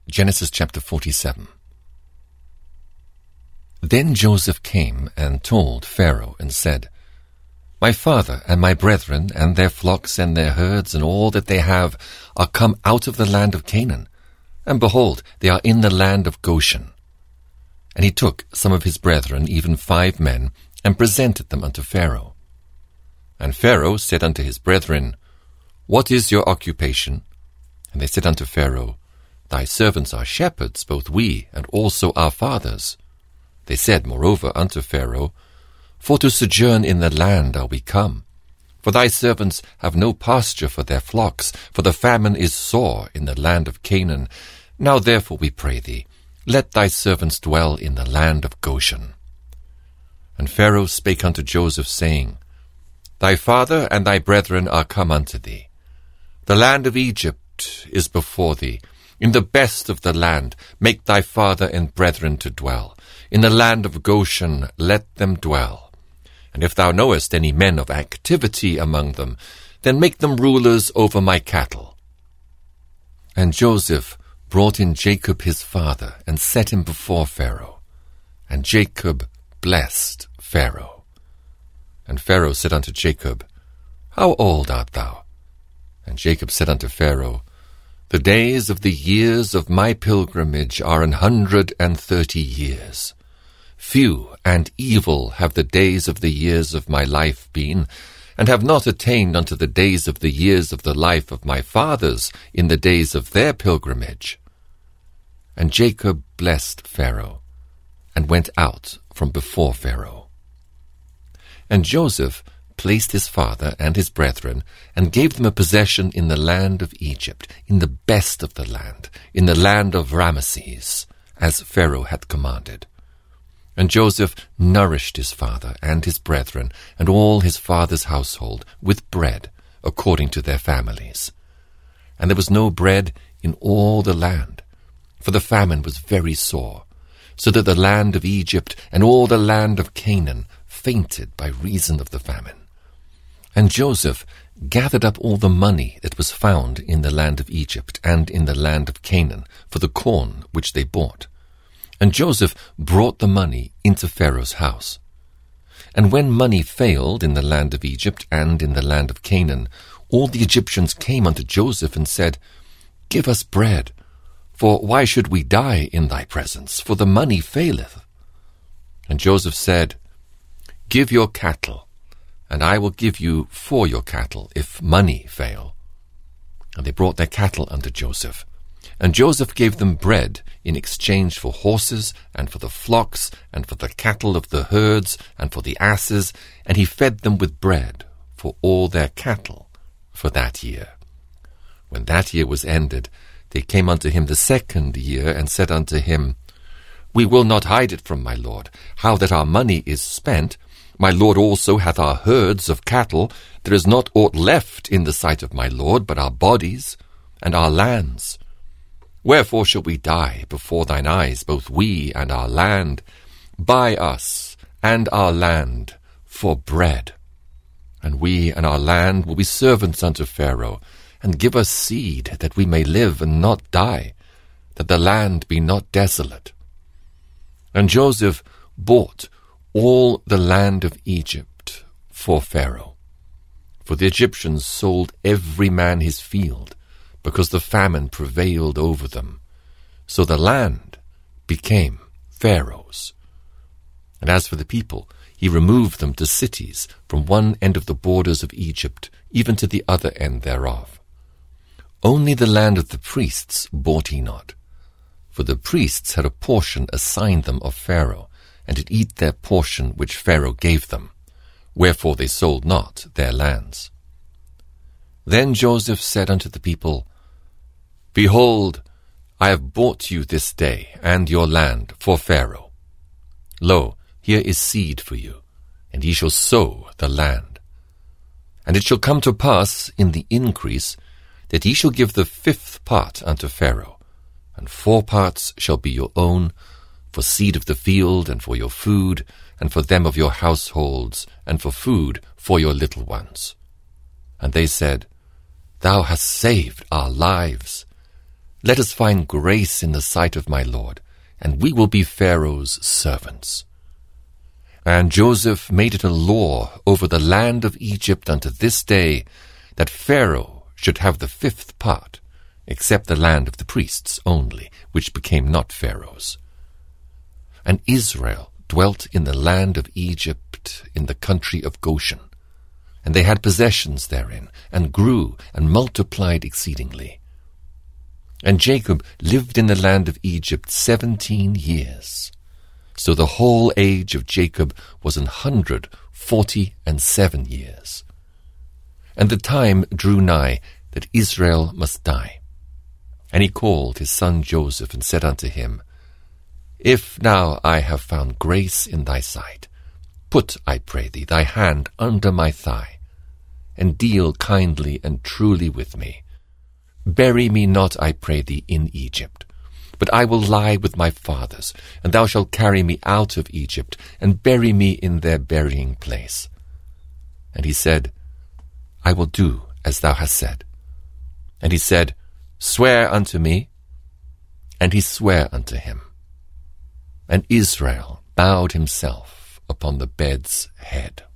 Genesis chapter 47. Then Joseph came and told Pharaoh and said, My father and my brethren and their flocks and their herds and all that they have are come out of the land of Canaan, and behold, they are in the land of Goshen. And he took some of his brethren, even 5 men, and presented them unto Pharaoh. And Pharaoh said unto his brethren, What is your occupation? And they said unto Pharaoh, Thy servants are shepherds, both we and also our fathers. They said moreover unto Pharaoh, For to sojourn in the land are we come. For thy servants have no pasture for their flocks, for the famine is sore in the land of Canaan. Now therefore we pray thee, let thy servants dwell in the land of Goshen. And Pharaoh spake unto Joseph, saying, Thy father and thy brethren are come unto thee. The land of Egypt is before thee. In the best of the land make thy father and brethren to dwell. In the land of Goshen let them dwell. And if thou knowest any men of activity among them, then make them rulers over my cattle. And Joseph brought in Jacob his father, and set him before Pharaoh. And Jacob blessed Pharaoh. And Pharaoh said unto Jacob, How old art thou? And Jacob said unto Pharaoh, The days of the years of my pilgrimage are 130 years. Few and evil have the days of the years of my life been, and have not attained unto the days of the years of the life of my fathers in the days of their pilgrimage. And Jacob blessed Pharaoh, and went out from before Pharaoh. And Joseph placed his father and his brethren, and gave them a possession in the land of Egypt, in the best of the land, in the land of Ramesses, as Pharaoh had commanded. And Joseph nourished his father and his brethren, and all his father's household, with bread, according to their families. And there was no bread in all the land, for the famine was very sore, so that the land of Egypt and all the land of Canaan fainted by reason of the famine. And Joseph gathered up all the money that was found in the land of Egypt and in the land of Canaan for the corn which they bought. And Joseph brought the money into Pharaoh's house. And when money failed in the land of Egypt and in the land of Canaan, all the Egyptians came unto Joseph and said, Give us bread, for why should we die in thy presence? For the money faileth. And Joseph said, Give your cattle, and I will give you for your cattle, if money fail. And they brought their cattle unto Joseph. And Joseph gave them bread in exchange for horses, and for the flocks, and for the cattle of the herds, and for the asses, and he fed them with bread for all their cattle for that year. When that year was ended, they came unto him the 2nd year, and said unto him, We will not hide it from my lord, how that our money is spent. My lord also hath our herds of cattle. There is not aught left in the sight of my lord, but our bodies and our lands. Wherefore shall we die before thine eyes, both we and our land? Buy us and our land for bread. And we and our land will be servants unto Pharaoh, and give us seed, that we may live and not die, that the land be not desolate. And Joseph bought all the land of Egypt for Pharaoh. For the Egyptians sold every man his field, because the famine prevailed over them. So the land became Pharaoh's. And as for the people, he removed them to cities, from one end of the borders of Egypt, even to the other end thereof. Only the land of the priests bought he not, for the priests had a portion assigned them of Pharaoh, and did eat their portion which Pharaoh gave them, wherefore they sold not their lands. Then Joseph said unto the people, Behold, I have bought you this day, and your land, for Pharaoh. Lo, here is seed for you, and ye shall sow the land. And it shall come to pass in the increase, that ye shall give the 5th part unto Pharaoh, and 4 parts shall be your own, for seed of the field, and for your food, and for them of your households, and for food for your little ones. And they said, Thou hast saved our lives. Let us find grace in the sight of my Lord, and we will be Pharaoh's servants. And Joseph made it a law over the land of Egypt unto this day, that Pharaoh should have the 5th part, except the land of the priests only, which became not Pharaoh's. And Israel dwelt in the land of Egypt, in the country of Goshen. And they had possessions therein, and grew and multiplied exceedingly. And Jacob lived in the land of Egypt 17 years. So the whole age of Jacob was 147 years. And the time drew nigh that Israel must die. And he called his son Joseph, and said unto him, If now I have found grace in thy sight, put, I pray thee, thy hand under my thigh, and deal kindly and truly with me. Bury me not, I pray thee, in Egypt, but I will lie with my fathers, and thou shalt carry me out of Egypt, and bury me in their burying place. And he said, I will do as thou hast said. And he said, Swear unto me. And he sware unto him. And Israel bowed himself upon the bed's head.